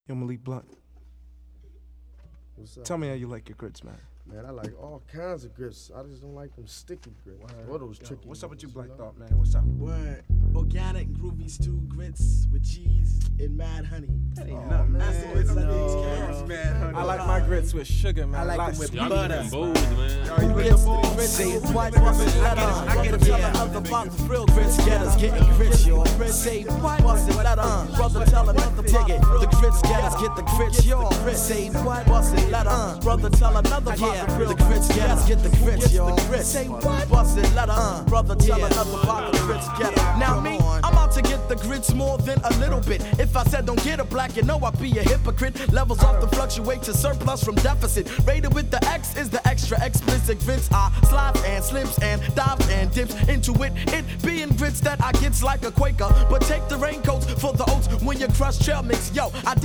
Yo, Malik Blunt, What's up? tell me how you like your grits, man. Man, I like all kinds of grits. I just don't like them sticky grits. Or those tricky What's up with you, ones, Black know? Thought, man? What's up? Word. Organic groovy stew grits with cheese and mad honey. That ain't nothing. That's the grits I think. I like my grits with sugar, man. I like them with Y'all butter. getting bold, man. You Grits, grits, say what? I get tell another about the real grits getters getting grits, y'all. Say what? Bust it, let 'em. Brother tell another dig it. The grits getters get the grits, y'all. Say what? Bust it, let 'em. Brother tell another about the real grits getters get the grits, y'all. Say what? Bust it, let 'em. Brother tell another about the grits getters. Now me, I'm out to get the grits more than a little bit. If I said don't get a black, you know I'd be a hypocrite. Levels often fluctuate to surplus from deficit. Rated with the X is the extra explicit grits. I slides and slips and dives and dips into it. It being grits that I gets like a Quaker. But take the raincoats for the oats when you crush trail mix. Yo, I